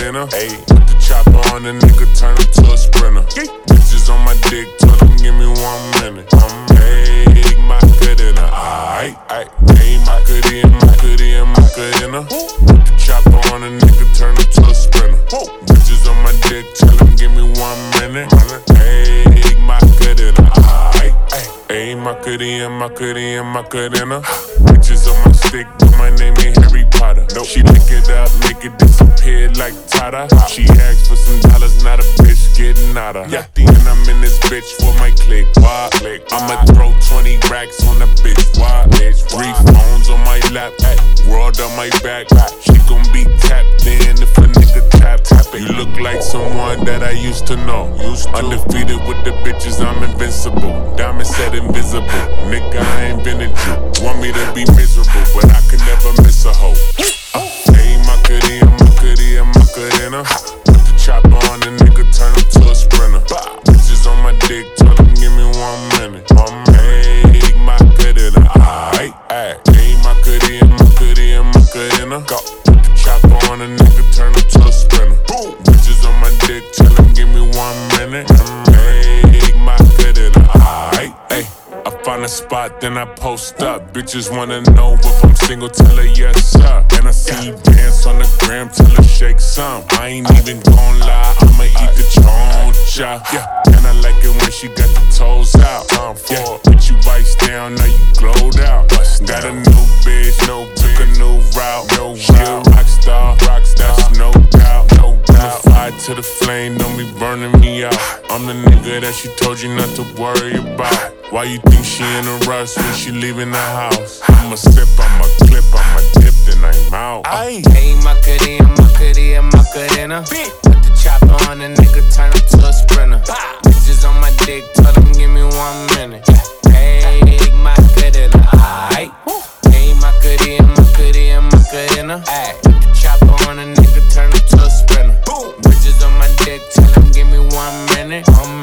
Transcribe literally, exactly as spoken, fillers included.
Macarena. Ayy, put the chopper on the nigga, turn him to a sprinter. Bitches on my dick, tell him give me one minute. Ayy, Macarena. Aight, aight, ayy, Macarena, Macarena, Macarena. Put the chopper on the nigga, turn him to a sprinter. Bitches on my dick, tell him give me one minute. Ayy, Macarena. Aight, ayy, Macarena, Macarena, Macarena. Bitches on my stick, but my name ain't Harry Potter. Nope. She lick it up, make it disappear like Tata. She asked for some dollars, not a bitch getting nada. Yeah, and I'm in this bitch for my click. Why? I'ma throw twenty racks on the bitch. Why? Three phones on my lap, ay, world on my back. She gon' be tapped in if a nigga tap tap it. You look like someone that I used to know. Used to. Undefeated with the bitches, I'm invincible. Diamond said invisible. Nigga, I ain't been a Jew. Want me to be miserable, but I could never miss a hoe. Hey, Macarena, Macarena, Macarena. Put the chopper on the nigga, turn him to a sprinter. Bitches on my dick, tell him give me one minute. Hey, Macarena, aight, ayy. Hey, Macarena, Macarena, Macarena. Put the chopper on the nigga, turn him to a sprinter. Bitches on my dick, tell him give me one minute. Hey, Macarena, aight, ayy. I find a spot, then I post up. Bitches wanna know if I'm single, tell her yes, sir. And I see you dance on the gram, tell her shake some. I ain't even gon' lie, I'ma eat the choncha. Yeah, and I like it when she got the toes out. Yeah, put you vice down, now you glowed out. Got a new bitch, no took a new route. No she a rock star, rock star, that's no doubt, no doubt. Fire to the flame, don't be burning me out. I'm the nigga that she told you not to worry about. Why you think she in a rush when she leaving the house? I'ma step, I'ma clip, I'ma dip, then I'm out. Hey, Macarena, Macarena, Macarena. Put the chopper on the nigga, turn him to a sprinter. Bitches on my dick, tell him give me one minute. Hey, Macarena, aight. Hey, Macarena, Macarena, Macarena. Put the chopper on the nigga, turn him to a sprinter. Bitches on my dick, tell him give me one minute.